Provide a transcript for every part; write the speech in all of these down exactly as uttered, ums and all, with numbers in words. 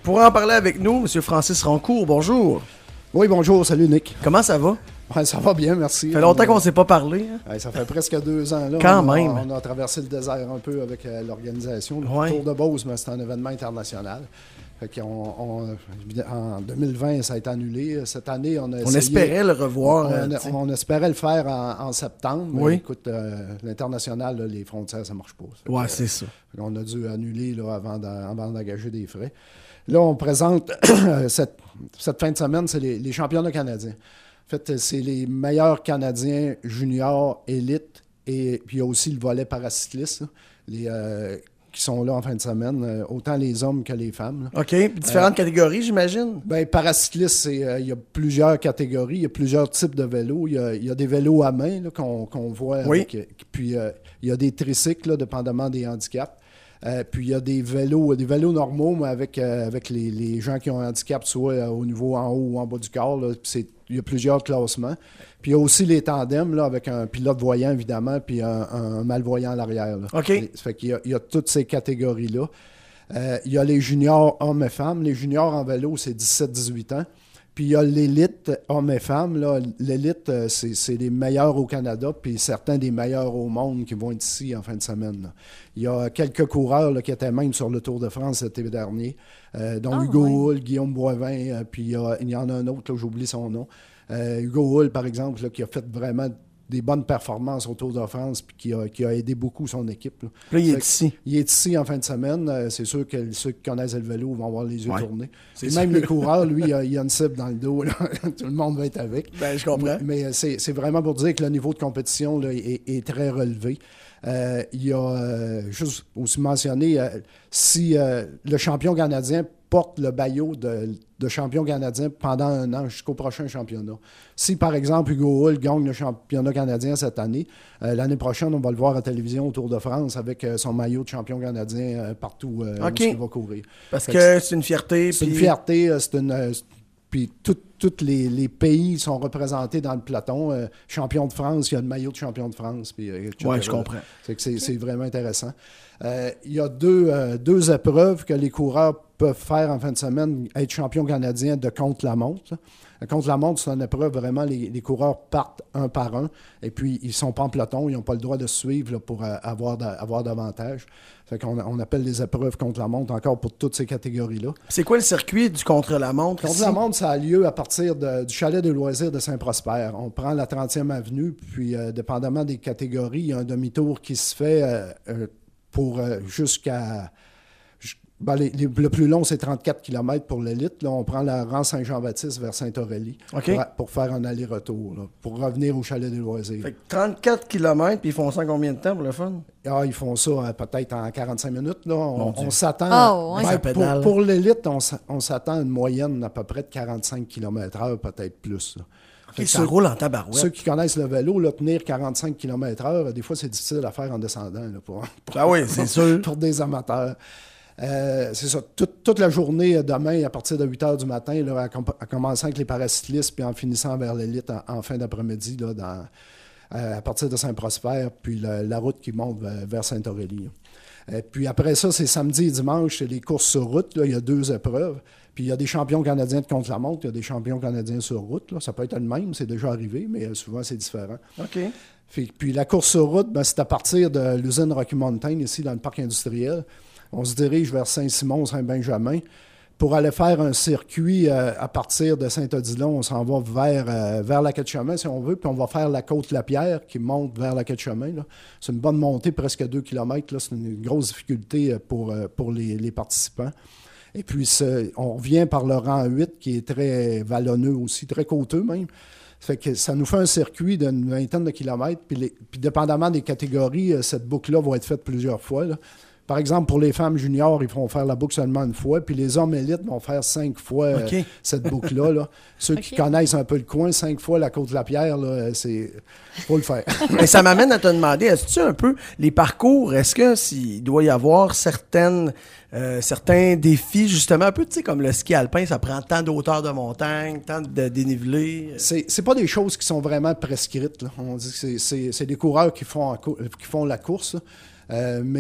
Pour en parler avec nous, M. Francis Rancourt, bonjour. Oui, bonjour, salut Nick. Comment ça va? Ouais, ça va bien, merci. Ça fait longtemps on, qu'on ne s'est pas parlé. Hein? Ouais, ça fait presque deux ans. Là. Quand on a, même. On a traversé le désert un peu avec euh, l'organisation. Le ouais. Tour de Beauce, mais c'est un événement international. Fait qu'on, on, en deux mille vingt, ça a été annulé. Cette année, on a On essayé, espérait le revoir. On, euh, on, on espérait le faire en, en septembre. Oui. Mais écoute, euh, l'international, là, les frontières, ça ne marche pas. Oui, euh, c'est ça. On a dû annuler là, avant, avant d'engager des frais. Là, on présente cette, cette fin de semaine, c'est les, les championnats canadiens. En fait, c'est les meilleurs Canadiens juniors, élites, et puis il y a aussi le volet paracycliste, là, les, euh, qui sont là en fin de semaine, euh, autant les hommes que les femmes. Là. OK. Différentes euh, catégories, j'imagine? Bien, paracycliste, c'est, euh, il y a plusieurs catégories, il y a plusieurs types de vélos. Il y a, il y a des vélos à main là, qu'on, qu'on voit. Oui. Avec, puis euh, il y a des tricycles, là, dépendamment des handicaps. Euh, puis il y a des vélos, des vélos normaux, mais avec, euh, avec les, les gens qui ont un handicap, soit euh, au niveau en haut ou en bas du corps. Là, c'est, il y a plusieurs classements. Puis il y a aussi les tandems, là, avec un pilote voyant, évidemment, puis un, un malvoyant à l'arrière. Là. OK. Et, ça fait qu'il y a, il y a toutes ces catégories-là. Euh, il y a les juniors hommes et femmes. Les juniors en vélo, c'est dix-sept à dix-huit ans. Puis il y a l'élite hommes et femmes. Là. L'élite, c'est, c'est les meilleurs au Canada, puis certains des meilleurs au monde qui vont être ici en fin de semaine. Là. Il y a quelques coureurs là, qui étaient même sur le Tour de France cet été dernier, euh, dont oh, Hugo oui. Hull, Guillaume Boivin, euh, puis il y, a, il y en a un autre, là, j'oublie son nom. Euh, Hugo Hull, par exemple, là, qui a fait vraiment des bonnes performances au Tour de France puis qui a, qui a aidé beaucoup son équipe. Là, là il est ici. Il est ici en fin de semaine. Euh, c'est sûr que ceux qui connaissent le vélo vont avoir les yeux ouais, tournés. Et même les coureurs, lui, il a, il a une cible dans le dos. Là. Tout le monde va être avec. Ben, je comprends. Mais, mais c'est, c'est vraiment pour dire que le niveau de compétition là, est, est très relevé. Euh, il y a, euh, juste aussi mentionné, euh, si euh, le champion canadien porte le maillot de, de champion canadien pendant un an jusqu'au prochain championnat. Si, par exemple, Hugo Hull gagne le championnat canadien cette année, euh, l'année prochaine, on va le voir à la télévision au Tour de France avec euh, son maillot de champion canadien euh, partout euh, okay. où il va courir. Parce fait que c'est une fierté. C'est puis... une fierté, euh, c'est une... Euh, puis tous les, les pays sont représentés dans le peloton. Euh, champion de France, il y a le maillot de champion de France. Puis, euh, oui, je comprends. C'est, que c'est, okay. c'est vraiment intéressant. Euh, il y a deux, euh, deux épreuves que les coureurs peuvent faire en fin de semaine, être champion canadien de contre-la-montre. Contre-la-montre, c'est une épreuve, vraiment, les, les coureurs partent un par un, et puis ils ne sont pas en peloton, ils n'ont pas le droit de suivre là, pour euh, avoir, da, avoir davantage. Fait qu'on on appelle les épreuves contre-la-montre encore pour toutes ces catégories-là. C'est quoi le circuit du contre-la-montre? Contre-la-montre, ça a lieu à partir de, du chalet de loisirs de Saint-Prosper. On prend la trentième avenue, puis euh, dépendamment des catégories, il y a un demi-tour qui se fait euh, euh, pour euh, jusqu'à... Ben, les, les, le plus long, c'est trente-quatre kilomètres pour l'élite. Là, on prend la rang Saint-Jean-Baptiste vers Saint-Aurélie okay. pour, pour faire un aller-retour, là, pour revenir au chalet des loisirs. Fait que trente-quatre kilomètres, puis ils font ça en combien de temps pour le fun? Ah, ils font ça euh, peut-être en quarante-cinq minutes. Là. On, on s'attend... Oh, ben, pour, pour l'élite, on, on s'attend à une moyenne à peu près de quarante-cinq kilomètres heure, peut-être plus. Là. Okay, ça roule en tabarouette. Ceux qui connaissent le vélo, là, tenir quarante-cinq kilomètres heure, des fois, c'est difficile à faire en descendant. Là, pour, pour, ah oui, c'est sûr. Pour des amateurs. Euh, c'est ça. Tout, toute la journée, demain, à partir de huit heures du matin, là, à, com- à commencer avec les paracyclistes, puis en finissant vers l'élite en, en fin d'après-midi, là, dans, euh, à partir de Saint-Prosper, puis la, la route qui monte vers, vers Saint-Aurélie. Euh, puis après ça, c'est samedi et dimanche, c'est les courses sur route. Là, il y a deux épreuves. Puis il y a des champions canadiens de contre-la-montre, il y a des champions canadiens sur route. Là. Ça peut être le même, c'est déjà arrivé, mais souvent c'est différent. OK. Puis, puis la course sur route, ben, c'est à partir de l'usine Rocky Mountain, ici, dans le parc industriel. On se dirige vers Saint-Simon, Saint-Benjamin. Pour aller faire un circuit euh, à partir de Saint-Odilon, on s'en va vers, euh, vers la Quai-de-Chemin, si on veut, puis on va faire la Côte-Lapierre qui monte vers la Quai-de-Chemin. Là. C'est une bonne montée, presque deux kilomètres. Là. C'est une grosse difficulté pour, pour les, les participants. Et puis, on revient par le rang huit, qui est très vallonneux aussi, très côteux même. Ça fait que ça nous fait un circuit d'une vingtaine de kilomètres. Puis, les, puis dépendamment des catégories, cette boucle-là va être faite plusieurs fois, là. Par exemple, pour les femmes juniors, ils vont faire la boucle seulement une fois, puis les hommes élites vont faire cinq fois okay. euh, cette boucle-là. Là. Ceux okay. qui connaissent un peu le coin, cinq fois la Côte-Lapierre, là, c'est faut le faire. Et ça m'amène à te demander, est-ce que un peu les parcours, est-ce que s'il doit y avoir certaines euh, certains défis, justement, un peu, tu sais, comme le ski alpin, ça prend tant d'auteur de montagne, tant de dénivelé? C'est, c'est pas des choses qui sont vraiment prescrites. Là. On dit que c'est, c'est, c'est des coureurs qui font, en, qui font la course, là. Euh, mais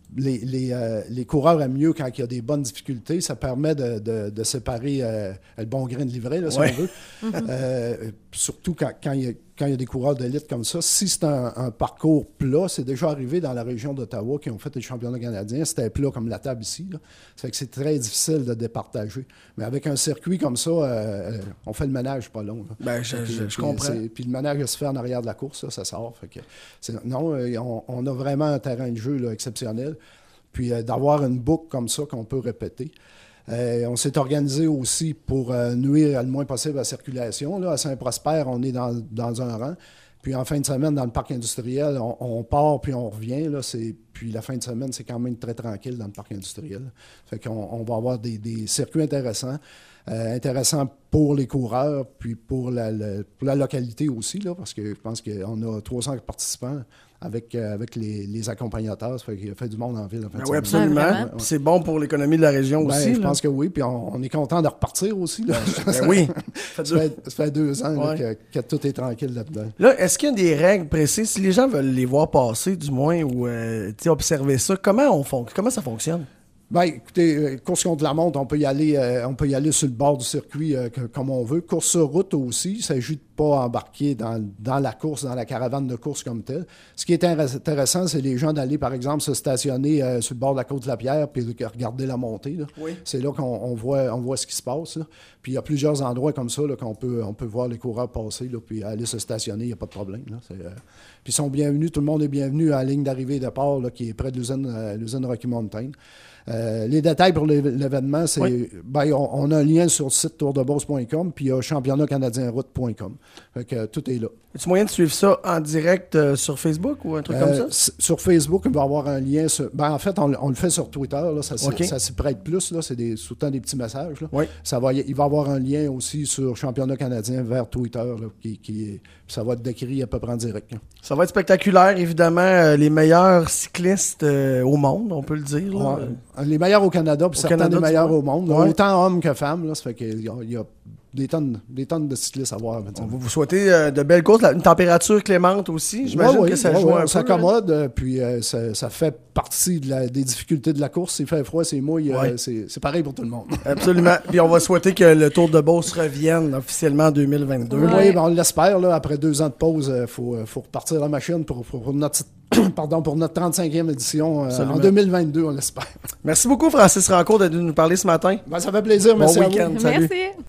les, les, euh, les coureurs aiment mieux quand il y a des bonnes difficultés. Ça permet de, de, de séparer euh, le bon grain de livret, là, si ouais. on veut. Mm-hmm. euh, surtout quand, quand, il y a, quand il y a des coureurs d'élite comme ça. Si c'est un, un parcours plat, c'est déjà arrivé dans la région d'Ottawa qui ont fait les championnats canadiens. C'était plat comme la table ici. Là. Ça fait que c'est très difficile de départager. Mais avec un circuit comme ça, euh, on fait le ménage pas long. Là. Ben, je, puis, je, je puis, comprends. Puis le ménage se fait en arrière de la course, là, ça sort. Fait que c'est, non, on, on a vraiment un terrain de jeu là, exceptionnel. Puis euh, d'avoir une boucle comme ça qu'on peut répéter. Euh, on s'est organisé aussi pour euh, nuire le moins possible à la circulation. Là, à Saint-Prosper, on est dans, dans un rang. Puis en fin de semaine, dans le parc industriel, on, on part puis on revient. Là, c'est, puis la fin de semaine, c'est quand même très tranquille dans le parc industriel. Fait qu'on on va avoir des, des circuits intéressants. Euh, intéressants pour les coureurs, puis pour la, la, pour la localité aussi, là, parce que je pense qu'on a trois cents participants avec, euh, avec les, les accompagnateurs. Ça fait qu'il y a fait du monde en ville. En fait, ben oui, absolument. Ouais, ouais. C'est bon pour l'économie de la région ben, aussi. Je là. pense que oui, puis on, on est content de repartir aussi. Là. Ben, ben oui. ça, fait, ça fait deux ans ouais. là, que, que tout est tranquille là-dedans. Là, est-ce qu'il y a des règles précises? Si les gens veulent les voir passer, du moins, ou euh, observer ça, comment, on fon- comment ça fonctionne? Ben, écoutez, course contre la montre, on peut y aller, euh, on peut y aller sur le bord du circuit euh, que, comme on veut. Course sur route aussi, il s'agit de pas embarquer dans, dans la course, dans la caravane de course comme telle. Ce qui est intéressant, c'est les gens d'aller, par exemple, se stationner euh, sur le bord de la Côte-de-la-Pierre puis regarder la montée. Là. Oui. C'est là qu'on on voit, on voit ce qui se passe. Là. Puis il y a plusieurs endroits comme ça là, qu'on peut, on peut voir les coureurs passer là, puis aller se stationner, il n'y a pas de problème. Là. C'est, euh... Puis ils sont bienvenus, tout le monde est bienvenu à la ligne d'arrivée et de départ là, qui est près de l'usine, euh, l'usine Rocky Mountain. Euh, les détails pour l'événement, c'est oui. ben, on, on a un lien sur le site tour de beauce point com puis il y a championnat canadien route point com. Fait que euh, tout est là. As-tu moyen de suivre ça en direct euh, sur Facebook ou un truc euh, comme ça? Sur Facebook, il va y avoir un lien. Sur, ben, en fait, on, on le fait sur Twitter. Là, ça, okay. ça s'y prête plus. Là, c'est des, souvent des petits messages. Là. Oui. Ça va, il va y avoir un lien aussi sur championnat canadien vers Twitter. Là, qui, qui, ça va être décrit à peu près en direct. Là. Ça va être spectaculaire, évidemment. Euh, les meilleurs cyclistes euh, au monde, on peut le dire. Là. Ouais. Les meilleurs au Canada, puis certains Canada, des meilleurs au monde. Ouais. Autant hommes que femmes. Là, ça fait qu'il y a, il y a des tonnes, des tonnes de cyclistes à voir. On va vous souhaiter euh, de belles courses. Une température clémente aussi. J'imagine ouais, que ça ouais, joue ouais, un on peu. s'accommode, euh, puis euh, ça, ça fait partie de la, des difficultés de la course. C'est fait froid, c'est mouille. Ouais. Euh, c'est, c'est pareil pour tout le monde. Absolument. Puis on va souhaiter que le Tour de Beauce revienne officiellement en deux mille vingt-deux. Ouais. Oui, ben on l'espère. Là, après deux ans de pause, il euh, faut, euh, faut repartir la machine pour, pour, pour notre... Pardon, pour notre trente-cinquième édition euh, en deux mille vingt-deux, on l'espère. Merci beaucoup, Francis Rancourt, d'être venu nous parler ce matin. Ben, ça fait plaisir. Merci bon à week-end. vous. Salut. Merci.